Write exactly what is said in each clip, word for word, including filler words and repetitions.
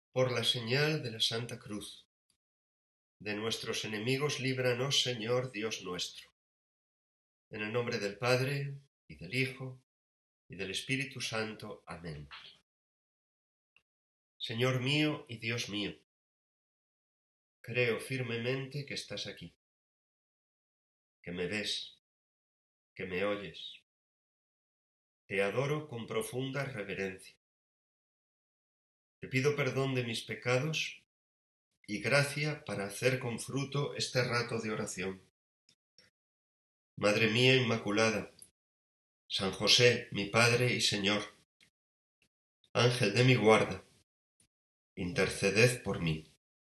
Por la señal de la Santa Cruz, de nuestros enemigos líbranos, Señor Dios nuestro. En el nombre del Padre, y del Hijo, y del Espíritu Santo. Amén. Señor mío y Dios mío, creo firmemente que estás aquí, que me ves, que me oyes. Te adoro con profunda reverencia. Te pido perdón de mis pecados y gracia para hacer con fruto este rato de oración. Madre mía Inmaculada, San José, mi Padre y Señor, Ángel de mi guarda, interceded por mí.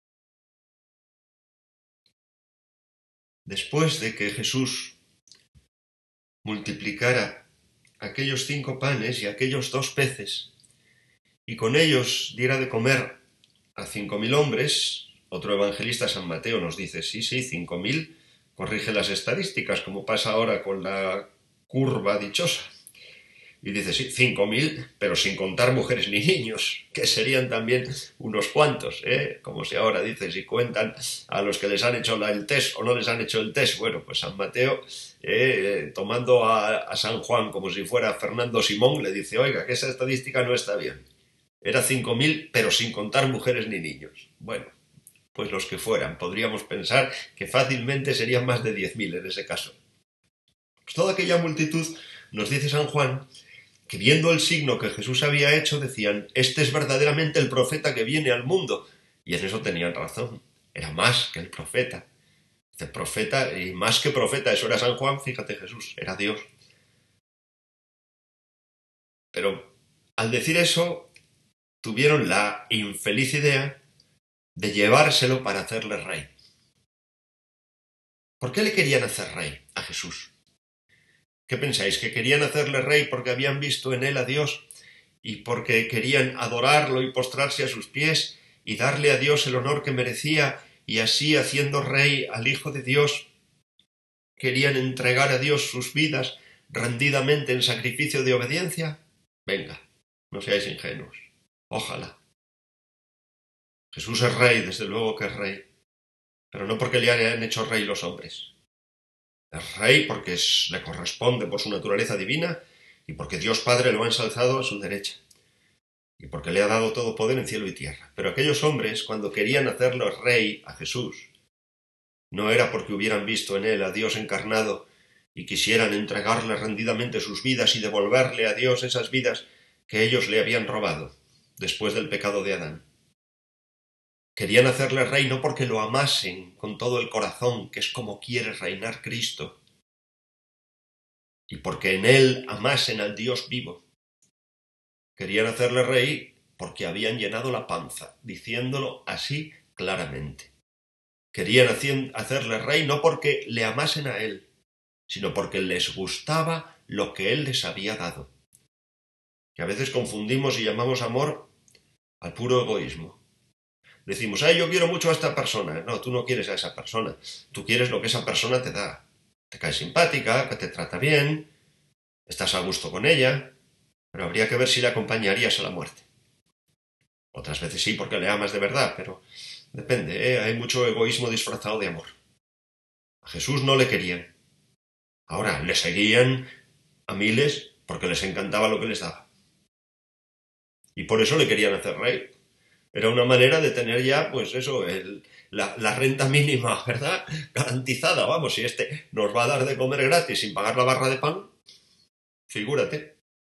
Después de que Jesús multiplicara aquellos cinco panes y aquellos dos peces, y con ellos diera de comer a cinco mil hombres, otro evangelista, San Mateo, nos dice, sí, sí, cinco mil, corrige las estadísticas, como pasa ahora con la curva dichosa. Y dice, sí, cinco mil, pero sin contar mujeres ni niños, que serían también unos cuantos, ¿eh? Como si ahora dice, si cuentan a los que les han hecho el test o no les han hecho el test. Bueno, pues San Mateo, eh, tomando a, a San Juan como si fuera Fernando Simón, le dice, oiga, que esa estadística no está bien. Era cinco mil, pero sin contar mujeres ni niños. Bueno, pues los que fueran. Podríamos pensar que fácilmente serían más de diez mil en ese caso. Pues toda aquella multitud, nos dice San Juan, que viendo el signo que Jesús había hecho, decían, este es verdaderamente el profeta que viene al mundo. Y en eso tenían razón, era más que el profeta. El profeta, y más que profeta, eso era San Juan, fíjate Jesús, era Dios. Pero al decir eso, tuvieron la infeliz idea de llevárselo para hacerle rey. ¿Por qué le querían hacer rey a Jesús? ¿Qué pensáis? ¿Que querían hacerle rey porque habían visto en él a Dios y porque querían adorarlo y postrarse a sus pies y darle a Dios el honor que merecía y así, haciendo rey al Hijo de Dios, querían entregar a Dios sus vidas rendidamente en sacrificio de obediencia? Venga, no seáis ingenuos. Ojalá. Jesús es rey, desde luego que es rey, pero no porque le hayan hecho rey los hombres. Es rey porque es, le corresponde por su naturaleza divina y porque Dios Padre lo ha ensalzado a su derecha y porque le ha dado todo poder en cielo y tierra. Pero aquellos hombres, cuando querían hacerlo rey a Jesús, no era porque hubieran visto en él a Dios encarnado y quisieran entregarle rendidamente sus vidas y devolverle a Dios esas vidas que ellos le habían robado después del pecado de Adán. Querían hacerle rey no porque lo amasen con todo el corazón, que es como quiere reinar Cristo, y porque en él amasen al Dios vivo. Querían hacerle rey porque habían llenado la panza, diciéndolo así claramente. Querían hacerle rey no porque le amasen a él, sino porque les gustaba lo que él les había dado. Que a veces confundimos y llamamos amor al puro egoísmo. Decimos, ay, yo quiero mucho a esta persona. No, tú no quieres a esa persona. Tú quieres lo que esa persona te da. Te cae simpática, que te trata bien, estás a gusto con ella, pero habría que ver si le acompañarías a la muerte. Otras veces sí, porque le amas de verdad, pero depende, ¿eh? Hay mucho egoísmo disfrazado de amor. A Jesús no le querían. Ahora, le seguían a miles porque les encantaba lo que les daba. Y por eso le querían hacer rey. Era una manera de tener ya, pues eso, el, la, la renta mínima, ¿verdad? Garantizada, vamos, si este nos va a dar de comer gratis sin pagar la barra de pan, figúrate.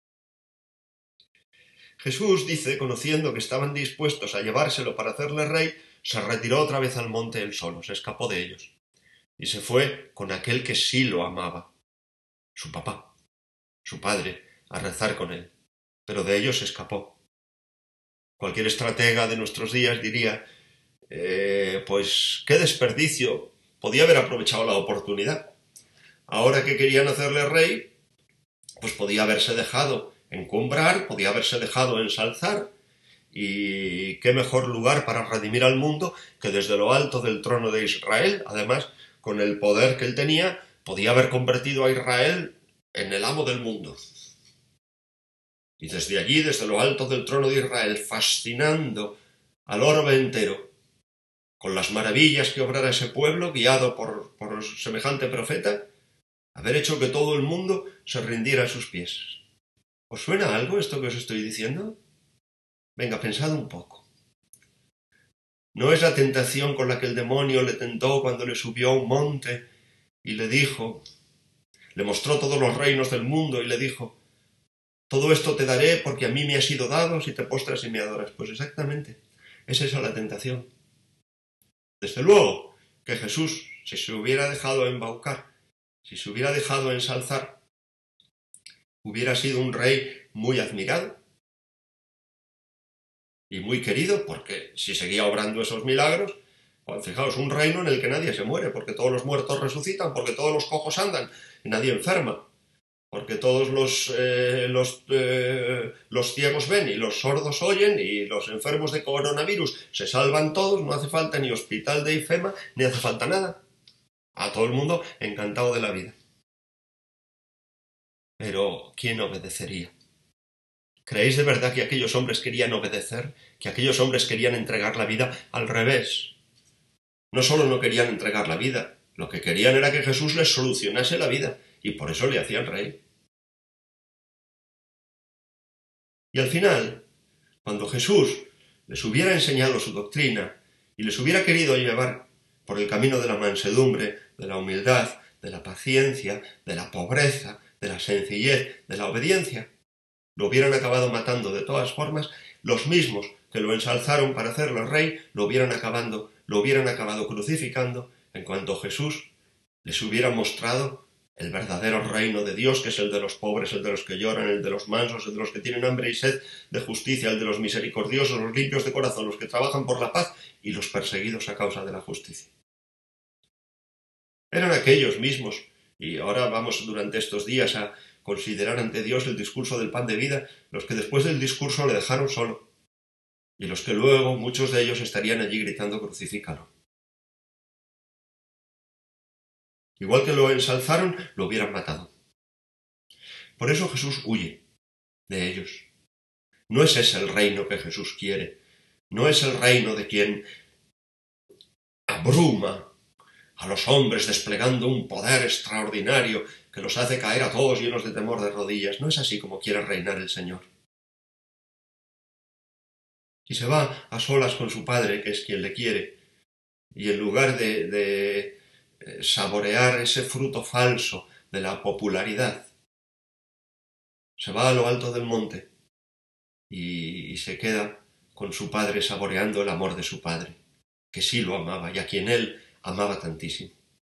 Jesús dice, conociendo que estaban dispuestos a llevárselo para hacerle rey, se retiró otra vez al monte él solo, se escapó de ellos, y se fue con aquel que sí lo amaba, su papá, su padre, a rezar con él, pero de ellos se escapó. Cualquier estratega de nuestros días diría, eh, pues qué desperdicio, podía haber aprovechado la oportunidad. Ahora que querían hacerle rey, pues podía haberse dejado encumbrar, podía haberse dejado ensalzar, y qué mejor lugar para redimir al mundo que desde lo alto del trono de Israel. Además, con el poder que él tenía, podía haber convertido a Israel en el amo del mundo. Y desde allí, desde lo alto del trono de Israel, fascinando al orbe entero, con las maravillas que obrara ese pueblo, guiado por, por semejante profeta, haber hecho que todo el mundo se rindiera a sus pies. ¿Os suena algo esto que os estoy diciendo? Venga, pensad un poco. ¿No es la tentación con la que el demonio le tentó cuando le subió a un monte y le dijo, le mostró todos los reinos del mundo y le dijo, todo esto te daré porque a mí me ha sido dado si te postras y me adoras? Pues exactamente, es esa la tentación. Desde luego que Jesús, si se hubiera dejado embaucar, si se hubiera dejado ensalzar, hubiera sido un rey muy admirado y muy querido, porque si seguía obrando esos milagros, pues fijaos, un reino en el que nadie se muere, porque todos los muertos resucitan, porque todos los cojos andan, y nadie enferma, porque todos los, eh, los, eh, los ciegos ven y los sordos oyen y los enfermos de coronavirus se salvan todos, no hace falta ni hospital de IFEMA, ni hace falta nada. A todo el mundo encantado de la vida. Pero, ¿quién obedecería? ¿Creéis de verdad que aquellos hombres querían obedecer? ¿Que aquellos hombres querían entregar la vida? Al revés. No solo no querían entregar la vida, lo que querían era que Jesús les solucionase la vida, y por eso le hacían rey. Y al final, cuando Jesús les hubiera enseñado su doctrina y les hubiera querido llevar por el camino de la mansedumbre, de la humildad, de la paciencia, de la pobreza, de la sencillez, de la obediencia, lo hubieran acabado matando de todas formas, los mismos que lo ensalzaron para hacerlo rey, lo hubieran acabando, lo hubieran acabado crucificando, en cuanto Jesús les hubiera mostrado el verdadero reino de Dios, que es el de los pobres, el de los que lloran, el de los mansos, el de los que tienen hambre y sed de justicia, el de los misericordiosos, los limpios de corazón, los que trabajan por la paz y los perseguidos a causa de la justicia. Eran aquellos mismos, y ahora vamos durante estos días a considerar ante Dios el discurso del pan de vida, los que después del discurso le dejaron solo, y los que luego muchos de ellos estarían allí gritando crucifícalo. Igual que lo ensalzaron, lo hubieran matado. Por eso Jesús huye de ellos. No es ese el reino que Jesús quiere. No es el reino de quien abruma a los hombres desplegando un poder extraordinario que los hace caer a todos llenos de temor de rodillas. No es así como quiere reinar el Señor. Y se va a solas con su Padre, que es quien le quiere, y en lugar de, de saborear ese fruto falso de la popularidad, se va a lo alto del monte y, y se queda con su Padre saboreando el amor de su Padre, que sí lo amaba y a quien él amaba tantísimo.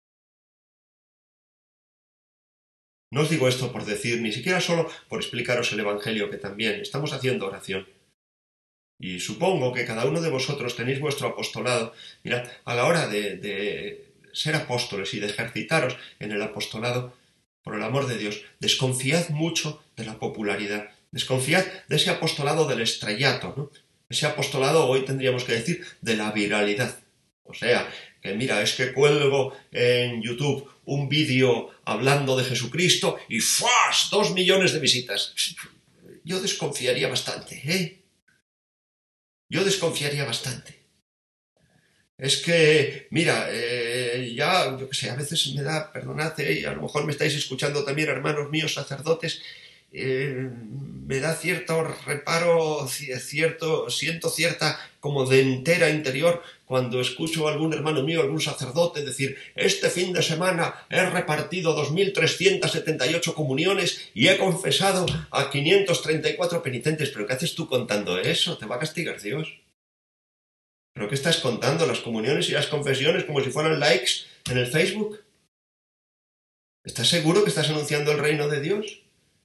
No os digo esto por decir, ni siquiera solo por explicaros el Evangelio, que también estamos haciendo oración. Y supongo que cada uno de vosotros tenéis vuestro apostolado. Mirad, a la hora de, de ser apóstoles y de ejercitaros en el apostolado, por el amor de Dios, desconfiad mucho de la popularidad. Desconfiad de ese apostolado del estrellato, ¿no? Ese apostolado, hoy tendríamos que decir, de la viralidad. O sea, que mira, es que cuelgo en YouTube un vídeo hablando de Jesucristo y ¡fuas! Dos millones de visitas. Yo desconfiaría bastante, ¿eh? Yo desconfiaría bastante. Es que, mira, eh, ya, yo qué sé, a veces me da, perdonad, eh, y a lo mejor me estáis escuchando también, hermanos míos, sacerdotes, eh, me da cierto reparo, cierto, siento cierta como de entera interior cuando escucho a algún hermano mío, algún sacerdote decir, este fin de semana he repartido dos mil trescientas setenta y ocho comuniones y he confesado a quinientos treinta y cuatro penitentes. ¿Pero qué haces tú contando eso? Te va a castigar Dios. ¿Pero qué estás contando? ¿Las comuniones y las confesiones como si fueran likes en el Facebook? ¿Estás seguro que estás anunciando el reino de Dios?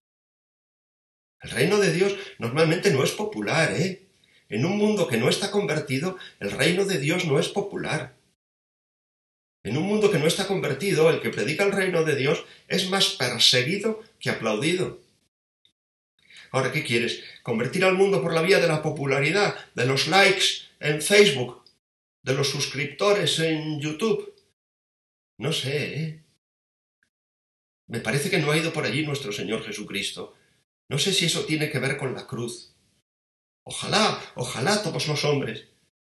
El reino de Dios normalmente no es popular, ¿eh? En un mundo que no está convertido, el reino de Dios no es popular. En un mundo que no está convertido, el que predica el reino de Dios es más perseguido que aplaudido. Ahora, ¿qué quieres? ¿Convertir al mundo por la vía de la popularidad, de los likes en Facebook, de los suscriptores en YouTube? No sé, ¿eh? Me parece que no ha ido por allí nuestro Señor Jesucristo. No sé si eso tiene que ver con la cruz. Ojalá, ojalá todos los hombres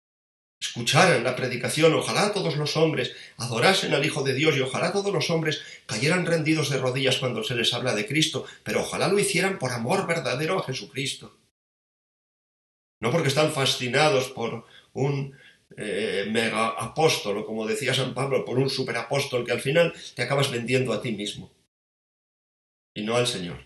escucharan la predicación, ojalá todos los hombres adorasen al Hijo de Dios y ojalá todos los hombres cayeran rendidos de rodillas cuando se les habla de Cristo, pero ojalá lo hicieran por amor verdadero a Jesucristo. No porque están fascinados por un eh, mega apóstol, o como decía San Pablo, por un superapóstol que al final te acabas vendiendo a ti mismo y no al Señor.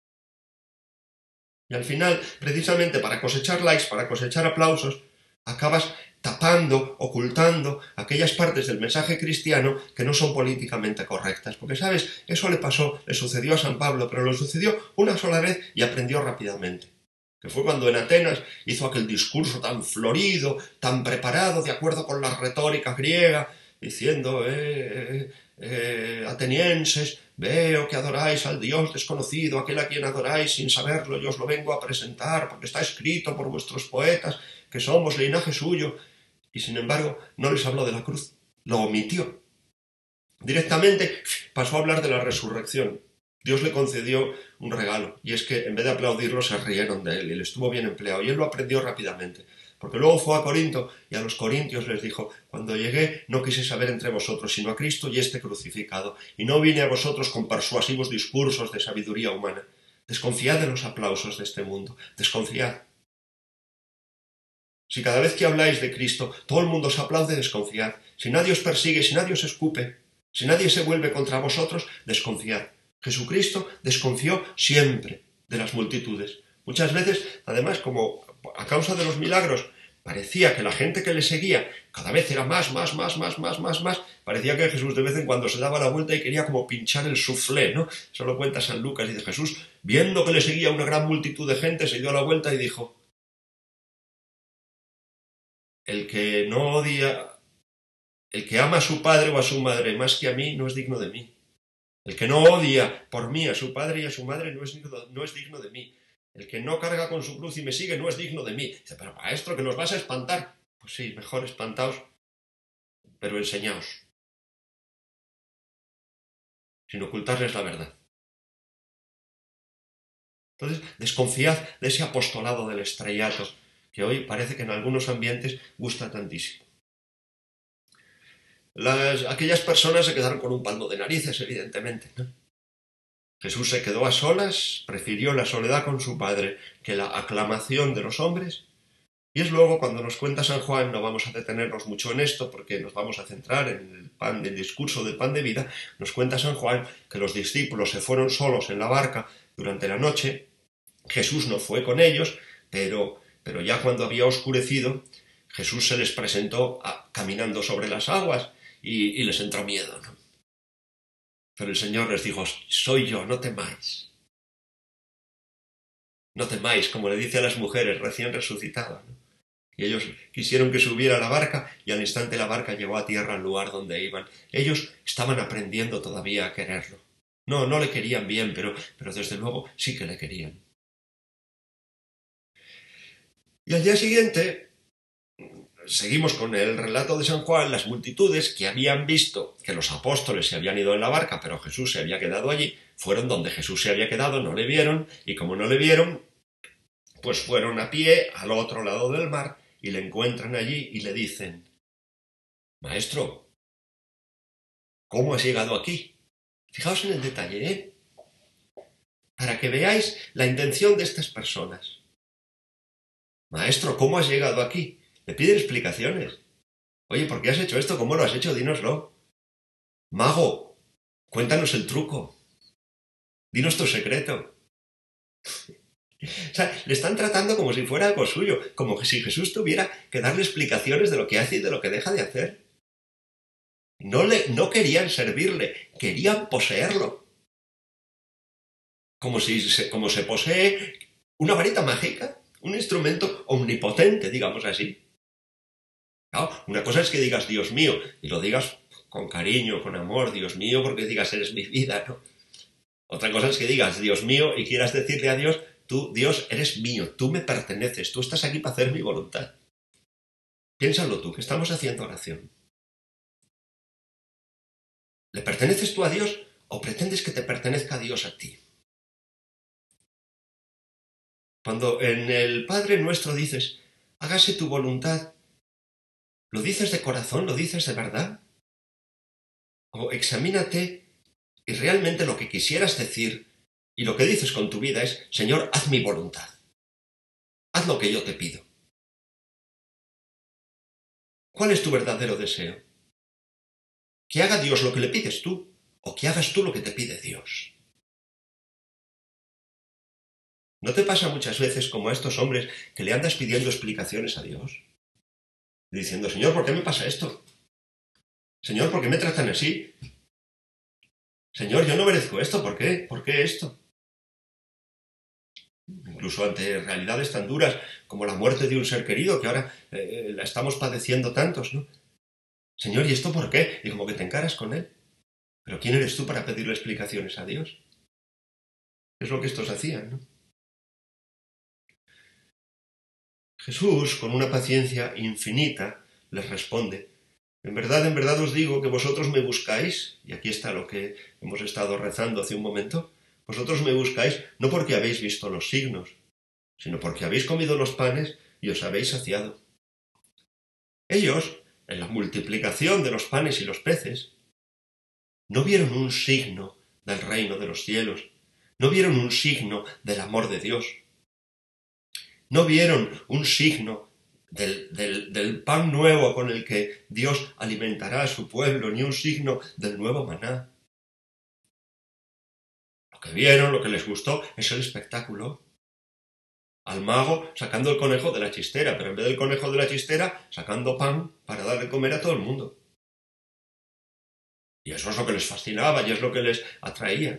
Y al final, precisamente para cosechar likes, para cosechar aplausos, acabas tapando, ocultando aquellas partes del mensaje cristiano que no son políticamente correctas. Porque, ¿sabes? Eso le pasó, le sucedió a San Pablo, pero le sucedió una sola vez y aprendió rápidamente. Que fue cuando en Atenas hizo aquel discurso tan florido, tan preparado, de acuerdo con la retórica griega, diciendo, eh, eh, atenienses, veo que adoráis al Dios desconocido, aquel a quien adoráis sin saberlo, yo os lo vengo a presentar, porque está escrito por vuestros poetas, que somos linaje suyo, y sin embargo no les habló de la cruz, lo omitió. Directamente pasó a hablar de la resurrección. Dios le concedió un regalo, y es que en vez de aplaudirlo se rieron de él, y le estuvo bien empleado, y él lo aprendió rápidamente. Porque luego fue a Corinto, y a los corintios les dijo, cuando llegué no quise saber entre vosotros, sino a Cristo y este crucificado, y no vine a vosotros con persuasivos discursos de sabiduría humana. Desconfiad de los aplausos de este mundo, desconfiad. Si cada vez que habláis de Cristo todo el mundo os aplaude, desconfiad. Si nadie os persigue, si nadie os escupe, si nadie se vuelve contra vosotros, desconfiad. Jesucristo desconfió siempre de las multitudes. Muchas veces, además, como a causa de los milagros, parecía que la gente que le seguía cada vez era más, más, más, más, más, más, más. Parecía que Jesús de vez en cuando se daba la vuelta y quería como pinchar el soufflé, ¿no? Eso lo cuenta San Lucas, y dice Jesús, viendo que le seguía una gran multitud de gente, se dio la vuelta y dijo, el que no odia, el que ama a su padre o a su madre más que a mí, no es digno de mí. El que no odia por mí a su padre y a su madre no es, digno, no es digno de mí. El que no carga con su cruz y me sigue no es digno de mí. Dice, pero maestro, que nos vas a espantar. Pues sí, mejor espantaos, pero enseñaos, sin ocultarles la verdad. Entonces, desconfiad de ese apostolado del estrellato, que hoy parece que en algunos ambientes gusta tantísimo. Las, aquellas personas se quedaron con un palmo de narices, evidentemente, ¿no? Jesús se quedó a solas, prefirió la soledad con su Padre que la aclamación de los hombres. Y es luego cuando nos cuenta San Juan, no vamos a detenernos mucho en esto porque nos vamos a centrar en el, pan, el discurso del pan de vida, nos cuenta San Juan que los discípulos se fueron solos en la barca durante la noche, Jesús no fue con ellos, pero, pero ya cuando había oscurecido, Jesús se les presentó a, caminando sobre las aguas y, y les entró miedo, ¿no? Pero el Señor les dijo, soy yo, no temáis. No temáis, como le dice a las mujeres recién resucitadas, ¿no? Y ellos quisieron que subiera a la barca y al instante la barca llegó a tierra al lugar donde iban. Ellos estaban aprendiendo todavía a quererlo. No, no le querían bien, pero, pero desde luego sí que le querían. Y al día siguiente, seguimos con el relato de San Juan, las multitudes que habían visto que los apóstoles se habían ido en la barca, pero Jesús se había quedado allí, fueron donde Jesús se había quedado, no le vieron, y como no le vieron, pues fueron a pie al otro lado del mar y le encuentran allí y le dicen, Maestro, ¿cómo has llegado aquí? Fijaos en el detalle, ¿eh? Para que veáis la intención de estas personas. Maestro, ¿cómo has llegado aquí? Le piden explicaciones. Oye, ¿por qué has hecho esto? ¿Cómo lo has hecho? Dínoslo. Mago, cuéntanos el truco. Dinos tu secreto. O sea, le están tratando como si fuera algo suyo, como que si Jesús tuviera que darle explicaciones de lo que hace y de lo que deja de hacer. No, le, no querían servirle, querían poseerlo. Como si se, como se posee una varita mágica, un instrumento omnipotente, digamos así. Claro, una cosa es que digas Dios mío, y lo digas con cariño, con amor, Dios mío, porque digas eres mi vida, ¿no? Otra cosa es que digas Dios mío y quieras decirle a Dios, tú, Dios, eres mío, tú me perteneces, tú estás aquí para hacer mi voluntad. Piénsalo tú, que estamos haciendo oración. ¿Le perteneces tú a Dios o pretendes que te pertenezca Dios a ti? Cuando en el Padre Nuestro dices, hágase tu voluntad, ¿Lo dices de corazón? ¿Lo dices de verdad? O examínate y realmente lo que quisieras decir y lo que dices con tu vida es: Señor, haz mi voluntad. Haz lo que yo te pido. ¿Cuál es tu verdadero deseo? ¿Que haga Dios lo que le pides tú o que hagas tú lo que te pide Dios? ¿No te pasa muchas veces como a estos hombres que le andas pidiendo explicaciones a Dios? Diciendo: Señor, ¿por qué me pasa esto? Señor, ¿por qué me tratan así? Señor, yo no merezco esto, ¿por qué? ¿Por qué esto? Incluso ante realidades tan duras como la muerte de un ser querido, que ahora eh, la estamos padeciendo tantos, ¿no? Señor, ¿y esto por qué? Y como que te encaras con él. ¿Pero quién eres tú para pedirle explicaciones a Dios? Es lo que estos hacían, ¿no? Jesús, con una paciencia infinita, les responde: En verdad, en verdad os digo que vosotros me buscáis, y aquí está lo que hemos estado rezando hace un momento, vosotros me buscáis no porque habéis visto los signos, sino porque habéis comido los panes y os habéis saciado. Ellos, en la multiplicación de los panes y los peces, no vieron un signo del reino de los cielos, no vieron un signo del amor de Dios, no vieron un signo del, del, del pan nuevo con el que Dios alimentará a su pueblo, ni un signo del nuevo maná. Lo que vieron, lo que les gustó, es el espectáculo. Al mago sacando el conejo de la chistera, pero en vez del conejo de la chistera, sacando pan para darle comer a todo el mundo. Y eso es lo que les fascinaba y es lo que les atraía.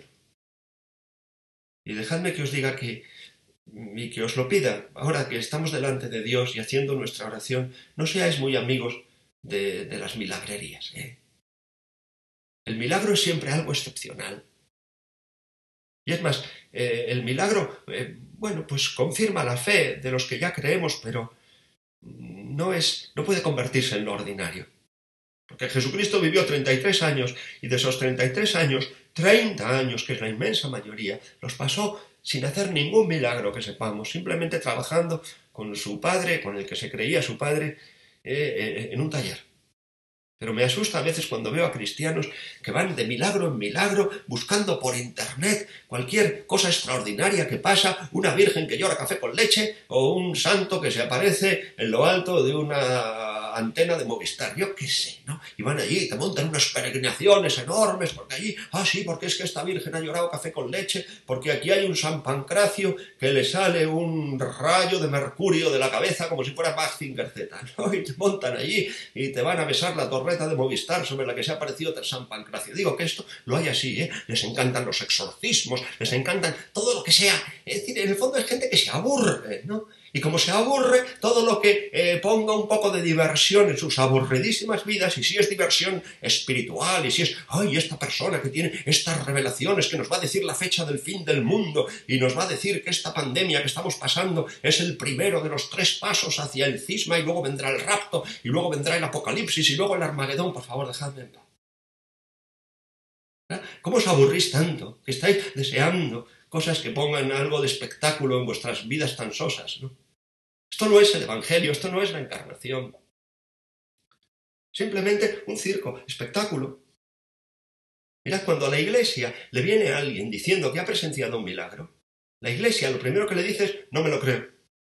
Y dejadme que os diga que, y que os lo pida, ahora que estamos delante de Dios y haciendo nuestra oración, no seáis muy amigos de, de las milagrerías, ¿eh? El milagro es siempre algo excepcional. Y es más, eh, el milagro, eh, bueno, pues confirma la fe de los que ya creemos, pero no es, no puede convertirse en lo ordinario. Porque Jesucristo vivió treinta y tres años y de esos treinta y tres años, treinta años, que es la inmensa mayoría, los pasó sin hacer ningún milagro que sepamos, simplemente trabajando con su padre, con el que se creía su padre, eh, eh, en un taller. Pero me asusta a veces cuando veo a cristianos que van de milagro en milagro buscando por internet cualquier cosa extraordinaria que pasa, una virgen que llora café con leche o un santo que se aparece en lo alto de una antena de Movistar, yo qué sé, ¿no? Y van allí y te montan unas peregrinaciones enormes porque allí, ah sí, porque es que esta virgen ha llorado café con leche, porque aquí hay un San Pancracio que le sale un rayo de mercurio de la cabeza como si fuera Mazinger Z, ¿no? Y te montan allí y te van a besar la torreta de Movistar sobre la que se ha aparecido San Pancracio. Digo que esto lo hay así, ¿eh? Les encantan los exorcismos, les encantan todo lo que sea. Es decir, en el fondo es gente que se aburre, ¿no? Y como se aburre, todo lo que eh, ponga un poco de diversión en sus aburridísimas vidas, y si es diversión espiritual, y si es, ay, esta persona que tiene estas revelaciones, que nos va a decir la fecha del fin del mundo, y nos va a decir que esta pandemia que estamos pasando es el primero de los tres pasos hacia el cisma, y luego vendrá el rapto, y luego vendrá el apocalipsis, y luego el Armagedón, por favor, dejadme en paz. ¿Cómo os aburrís tanto? Que estáis deseando cosas que pongan algo de espectáculo en vuestras vidas tan sosas, ¿no? Esto no es el Evangelio, esto no es la encarnación. Simplemente un circo, espectáculo. Mirad, cuando a la iglesia le viene alguien diciendo que ha presenciado un milagro, la iglesia lo primero que le dice es: no me lo creo.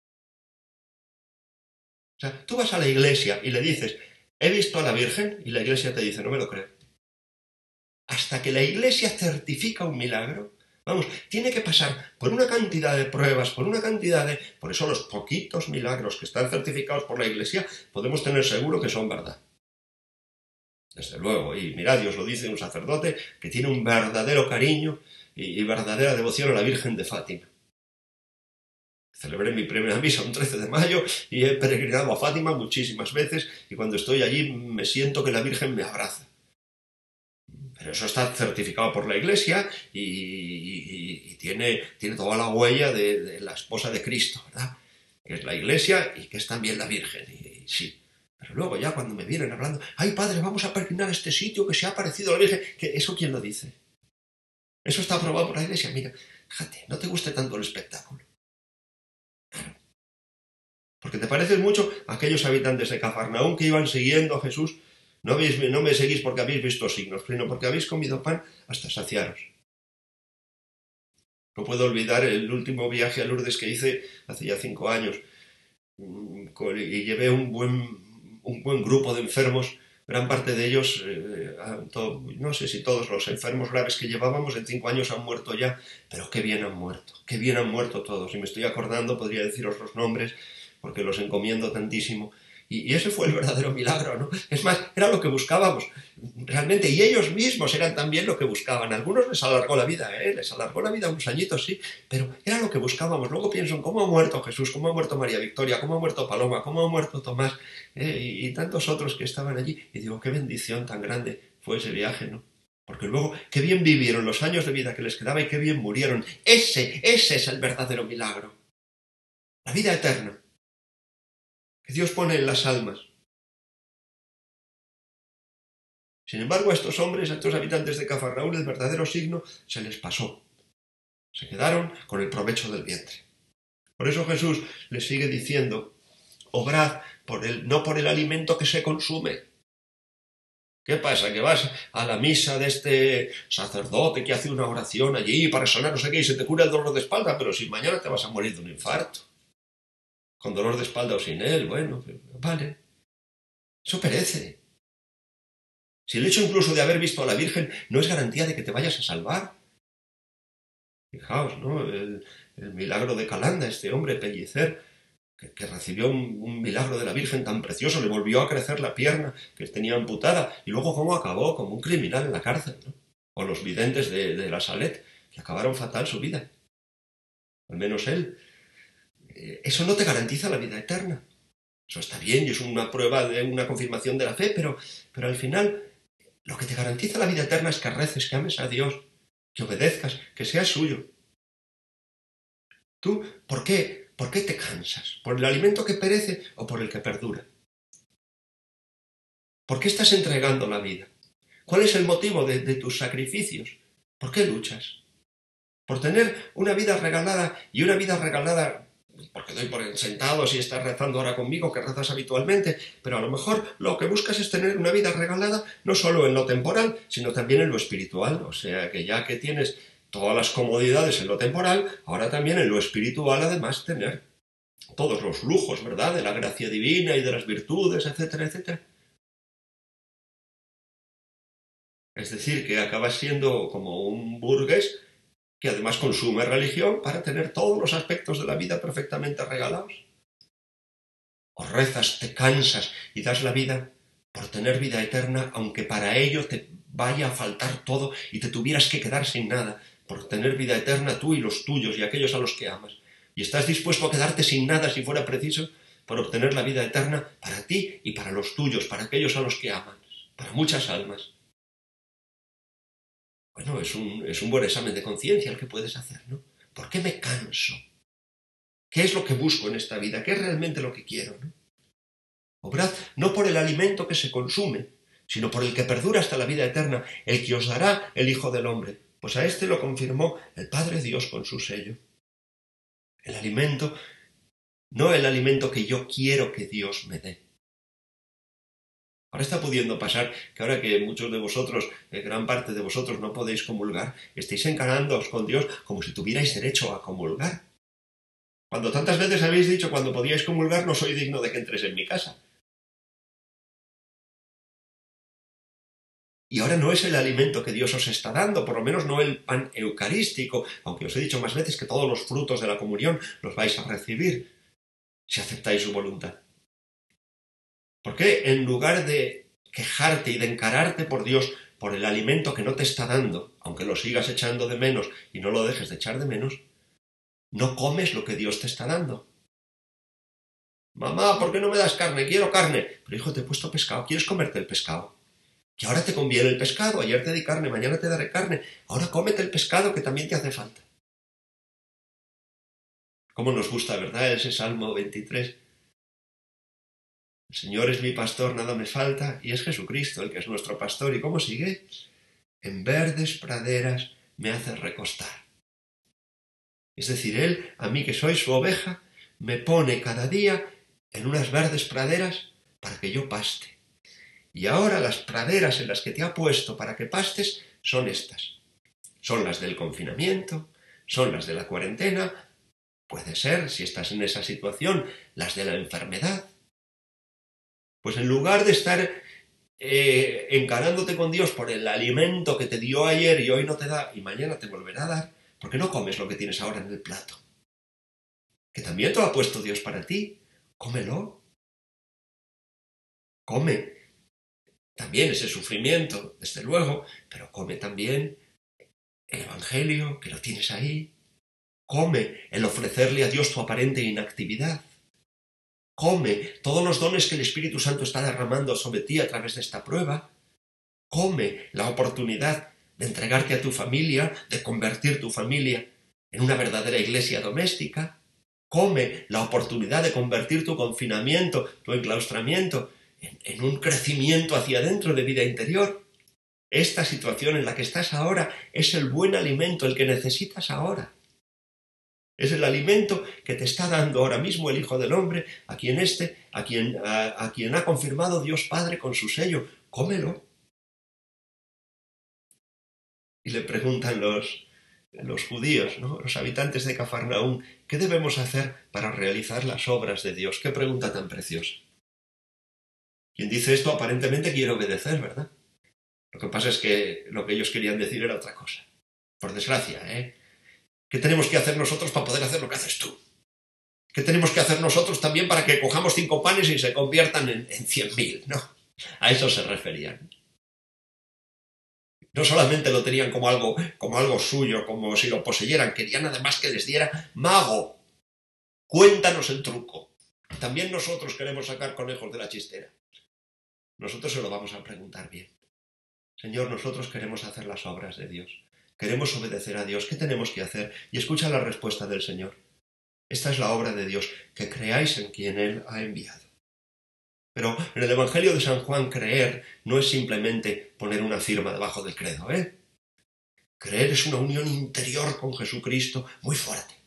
O sea, tú vas a la iglesia y le dices: he visto a la Virgen, y la iglesia te dice: no me lo creo. Hasta que la iglesia certifica un milagro, vamos, tiene que pasar por una cantidad de pruebas, por una cantidad de... Por eso los poquitos milagros que están certificados por la Iglesia podemos tener seguro que son verdad. Desde luego, y mirad, Dios lo dice un sacerdote que tiene un verdadero cariño y verdadera devoción a la Virgen de Fátima. Celebré mi primera misa un trece de mayo y he peregrinado a Fátima muchísimas veces, y cuando estoy allí me siento que la Virgen me abraza. Pero eso está certificado por la Iglesia y, y, y tiene, tiene toda la huella de, de la esposa de Cristo, ¿verdad? Que es la Iglesia y que es también la Virgen, y, y sí. Pero luego ya cuando me vienen hablando, ay padre, vamos a peregrinar a este sitio que se ha aparecido la Virgen, que ¿eso quién lo dice? Eso está aprobado por la Iglesia. Mira, fíjate, no te guste tanto el espectáculo. Claro. Porque te pareces mucho a aquellos habitantes de Cafarnaúm que iban siguiendo a Jesús. No, habéis, no me seguís porque habéis visto signos, sino porque habéis comido pan hasta saciaros. No puedo olvidar el último viaje a Lourdes que hice hace ya cinco años. Y llevé un buen, un buen grupo de enfermos, gran parte de ellos, eh, todo, no sé si todos los enfermos graves que llevábamos en cinco años han muerto ya, pero qué bien han muerto, qué bien han muerto todos. Y me estoy acordando, podría deciros los nombres, porque los encomiendo tantísimo. Y, y ese fue el verdadero milagro, ¿no? Es más, era lo que buscábamos, realmente, y ellos mismos eran también lo que buscaban. A algunos les alargó la vida, ¿eh? Les alargó la vida unos añitos, sí, pero era lo que buscábamos. Luego pienso en cómo ha muerto Jesús, cómo ha muerto María Victoria, cómo ha muerto Paloma, cómo ha muerto Tomás, ¿eh? y, y tantos otros que estaban allí, y digo, qué bendición tan grande fue ese viaje, ¿no? Porque luego, qué bien vivieron los años de vida que les quedaba y qué bien murieron. Ese, ese es el verdadero milagro. La vida eterna que Dios pone en las almas. Sin embargo, a estos hombres, a estos habitantes de Cafarnaúm, el verdadero signo se les pasó. Se quedaron con el provecho del vientre. Por eso Jesús les sigue diciendo, obrad por el, no por el alimento que se consume. ¿Qué pasa? ¿Que vas a la misa de este sacerdote que hace una oración allí para sanar no sé qué y se te cura el dolor de espalda? Pero si mañana te vas a morir de un infarto. Con dolor de espalda o sin él, bueno, vale. Eso perece. Si el hecho incluso de haber visto a la Virgen no es garantía de que te vayas a salvar. Fijaos, ¿no? El, el milagro de Calanda, este hombre Pellicer, que, que recibió un, un milagro de la Virgen tan precioso, le volvió a crecer la pierna que tenía amputada, y luego cómo acabó como un criminal en la cárcel, ¿no? O los videntes de, de la Salet, que acabaron fatal su vida. Al menos él. Eh, eso no te garantiza la vida eterna. Eso está bien y es una prueba de una confirmación de la fe, pero, pero al final lo que te garantiza la vida eterna es que reces, que ames a Dios, que obedezcas, que seas suyo. ¿Tú por qué? ¿Por qué te cansas? ¿Por el alimento que perece o por el que perdura? ¿Por qué estás entregando la vida? ¿Cuál es el motivo de, de tus sacrificios? ¿Por qué luchas? ¿Por tener una vida regalada y una vida regalada porque doy por sentado si estás rezando ahora conmigo, que rezas habitualmente, pero a lo mejor lo que buscas es tener una vida regalada no solo en lo temporal, sino también en lo espiritual? O sea, que ya que tienes todas las comodidades en lo temporal, ahora también en lo espiritual además tener todos los lujos, ¿verdad?, de la gracia divina y de las virtudes, etcétera, etcétera. Es decir, que acabas siendo como un burgués que además consume religión para tener todos los aspectos de la vida perfectamente regalados. O rezas, te cansas y das la vida por tener vida eterna, aunque para ello te vaya a faltar todo y te tuvieras que quedar sin nada, por tener vida eterna tú y los tuyos y aquellos a los que amas. Y estás dispuesto a quedarte sin nada si fuera preciso por obtener la vida eterna para ti y para los tuyos, para aquellos a los que amas, para muchas almas. Bueno, es un, es un buen examen de conciencia el que puedes hacer, ¿no? ¿Por qué me canso? ¿Qué es lo que busco en esta vida? ¿Qué es realmente lo que quiero, ¿no? Obrad no por el alimento que se consume, sino por el que perdura hasta la vida eterna, el que os dará el Hijo del Hombre. Pues a este lo confirmó el Padre Dios con su sello. El alimento, no el alimento que yo quiero que Dios me dé. Ahora está pudiendo pasar que ahora que muchos de vosotros, eh, gran parte de vosotros no podéis comulgar, estéis encarándoos con Dios como si tuvierais derecho a comulgar. Cuando tantas veces habéis dicho cuando podíais comulgar, no soy digno de que entres en mi casa. Y ahora no es el alimento que Dios os está dando, por lo menos no el pan eucarístico, aunque os he dicho más veces que todos los frutos de la comunión los vais a recibir, si aceptáis su voluntad. ¿Por qué en lugar de quejarte y de encararte por Dios por el alimento que no te está dando, aunque lo sigas echando de menos y no lo dejes de echar de menos, no comes lo que Dios te está dando? Mamá, ¿por qué no me das carne? Quiero carne. Pero hijo, te he puesto pescado, ¿quieres comerte el pescado? Que ahora te conviene el pescado, ayer te di carne, mañana te daré carne, ahora cómete el pescado que también te hace falta. Cómo nos gusta, ¿verdad?, ese Salmo veintitrés. El Señor es mi pastor, nada me falta, y es Jesucristo el que es nuestro pastor. ¿Y cómo sigue? En verdes praderas me hace recostar. Es decir, Él, a mí que soy su oveja, me pone cada día en unas verdes praderas para que yo paste. Y ahora las praderas en las que te ha puesto para que pastes son estas. Son las del confinamiento, son las de la cuarentena, puede ser, si estás en esa situación, las de la enfermedad. Pues en lugar de estar eh, encarándote con Dios por el alimento que te dio ayer y hoy no te da y mañana te volverá a dar, ¿por qué no comes lo que tienes ahora en el plato? Que también te lo ha puesto Dios para ti. Cómelo. Come también ese sufrimiento, desde luego, pero come también el Evangelio, que lo tienes ahí. Come el ofrecerle a Dios tu aparente inactividad. Come todos los dones que el Espíritu Santo está derramando sobre ti a través de esta prueba. Come la oportunidad de entregarte a tu familia, de convertir tu familia en una verdadera iglesia doméstica. Come la oportunidad de convertir tu confinamiento, tu enclaustramiento, en, en un crecimiento hacia adentro de vida interior. Esta situación en la que estás ahora es el buen alimento, el que necesitas ahora. Es el alimento que te está dando ahora mismo el Hijo del Hombre, a quien, este, a quien, a, a quien ha confirmado Dios Padre con su sello. Cómelo. Y le preguntan los, los judíos, ¿no? Los habitantes de Cafarnaúm, ¿qué debemos hacer para realizar las obras de Dios? Qué pregunta tan preciosa. Quien dice esto aparentemente quiere obedecer, ¿verdad? Lo que pasa es que lo que ellos querían decir era otra cosa. Por desgracia, ¿eh? ¿Qué tenemos que hacer nosotros para poder hacer lo que haces tú? ¿Qué tenemos que hacer nosotros también para que cojamos cinco panes y se conviertan en, en cien mil? No, a eso se referían. No solamente lo tenían como algo, como algo suyo, como si lo poseyeran, querían además que les diera: mago, cuéntanos el truco. También nosotros queremos sacar conejos de la chistera. Nosotros se lo vamos a preguntar bien. Señor, nosotros queremos hacer las obras de Dios. Queremos obedecer a Dios. ¿Qué tenemos que hacer? Y escucha la respuesta del Señor. Esta es la obra de Dios, que creáis en quien Él ha enviado. Pero en el Evangelio de San Juan, creer no es simplemente poner una firma debajo del credo, ¿eh? Creer es una unión interior con Jesucristo muy fuerte.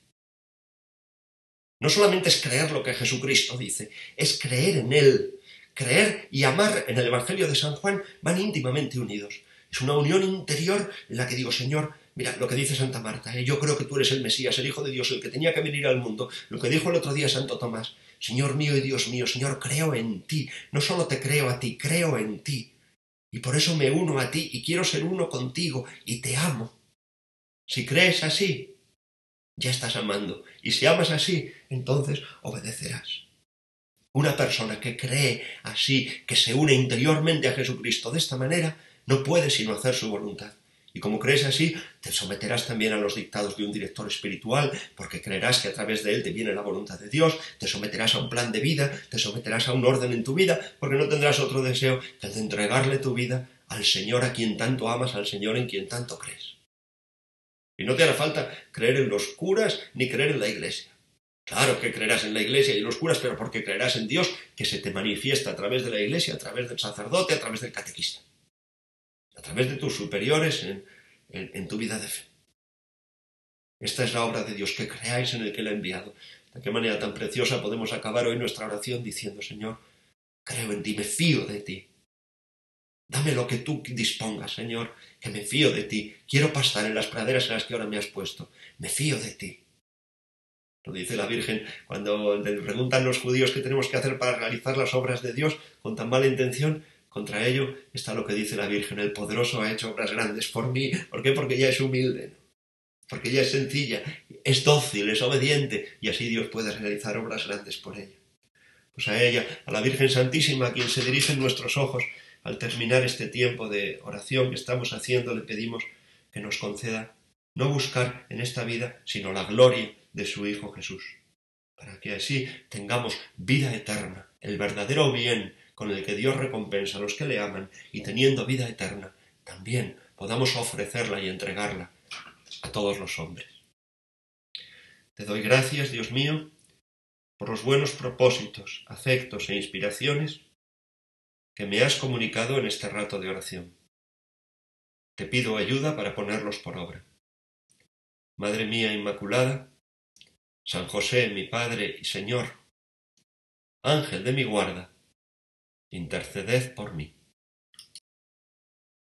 No solamente es creer lo que Jesucristo dice, es creer en Él. Creer y amar en el Evangelio de San Juan van íntimamente unidos. Es una unión interior en la que digo: Señor, mira lo que dice Santa Marta, ¿eh? Yo creo que tú eres el Mesías, el Hijo de Dios, el que tenía que venir al mundo. Lo que dijo el otro día Santo Tomás: Señor mío y Dios mío, Señor, creo en ti. No solo te creo a ti, creo en ti. Y por eso me uno a ti y quiero ser uno contigo y te amo. Si crees así, ya estás amando. Y si amas así, entonces obedecerás. Una persona que cree así, que se une interiormente a Jesucristo de esta manera, no puede sino hacer su voluntad. Y como crees así, te someterás también a los dictados de un director espiritual, porque creerás que a través de él te viene la voluntad de Dios, te someterás a un plan de vida, te someterás a un orden en tu vida, porque no tendrás otro deseo que el de entregarle tu vida al Señor a quien tanto amas, al Señor en quien tanto crees. Y no te hará falta creer en los curas ni creer en la Iglesia. Claro que creerás en la Iglesia y en los curas, pero porque creerás en Dios, que se te manifiesta a través de la Iglesia, a través del sacerdote, a través del catequista, a través de tus superiores en, en, en tu vida de fe. Esta es la obra de Dios, que creáis en el que Él ha enviado. De qué manera tan preciosa podemos acabar hoy nuestra oración diciendo: Señor, creo en ti, me fío de ti. Dame lo que tú dispongas, Señor, que me fío de ti. Quiero pastar en las praderas en las que ahora me has puesto. Me fío de ti. Lo dice la Virgen cuando le preguntan los judíos qué tenemos que hacer para realizar las obras de Dios con tan mala intención. Contra ello está lo que dice la Virgen: el poderoso ha hecho obras grandes por mí. ¿Por qué? Porque ella es humilde, ¿no? Porque ella es sencilla, es dócil, es obediente, y así Dios puede realizar obras grandes por ella. Pues a ella, a la Virgen Santísima, a quien se dirigen nuestros ojos al terminar este tiempo de oración que estamos haciendo, le pedimos que nos conceda no buscar en esta vida sino la gloria de su Hijo Jesús, para que así tengamos vida eterna, el verdadero bien con el que Dios recompensa a los que le aman, y teniendo vida eterna también podamos ofrecerla y entregarla a todos los hombres. Te doy gracias, Dios mío, por los buenos propósitos, afectos e inspiraciones que me has comunicado en este rato de oración. Te pido ayuda para ponerlos por obra. Madre mía Inmaculada, San José, mi Padre y Señor, Ángel de mi guarda, interceded por mí.